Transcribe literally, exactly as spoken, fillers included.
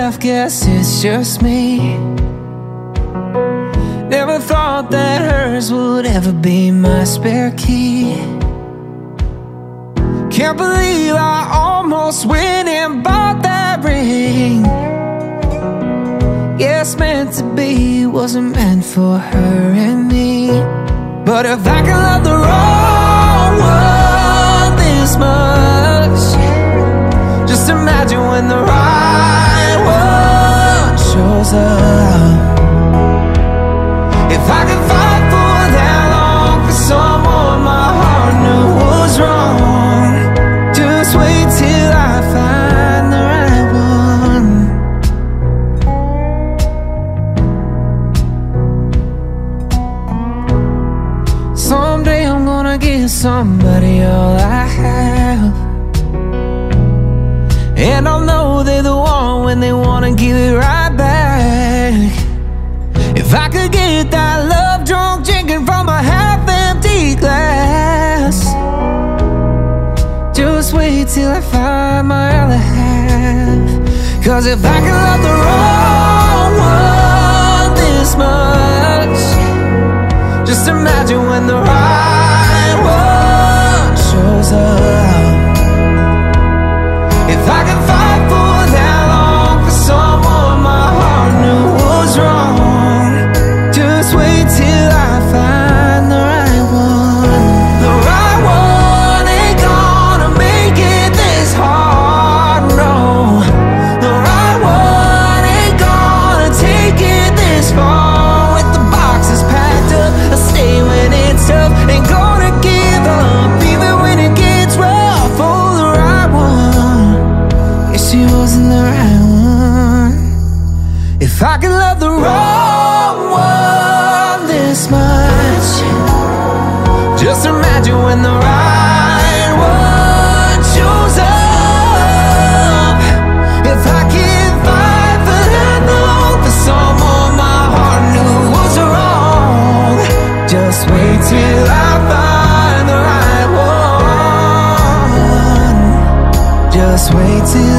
myself, guess it's just me. Never thought that hers would ever be my spare key. Can't believe I almost went and bought that ring. Guess meant to be wasn't meant for her and me. But if I can love the wrong one this much, just imagine when the right one shows up. If I could fight for that long for someone my heart knew was wrong, just wait till I find the right one. Someday I'm gonna give somebody all I have, and I'll know they're the one when they wanna give it right back. If I could get that love drunk drinking from a half-empty glass, just wait till I find my other half. Cause if I can love the wrong one this much, just imagine when the right one shows up. If I can fight for that long for someone my heart knew was wrong, just wait till I find the right one. The right one ain't gonna make it this hard, no. The right one ain't gonna take it this far. With the boxes packed up, I'll stay when it's tough. Ain't gonna give up even when it gets rough. Oh, the right one, guess she wasn't the right one. If I could love the wrong one this much, just imagine when the right one shows up. If I can fight for that long for someone my heart knew was wrong, just wait till I find the right one. Just wait till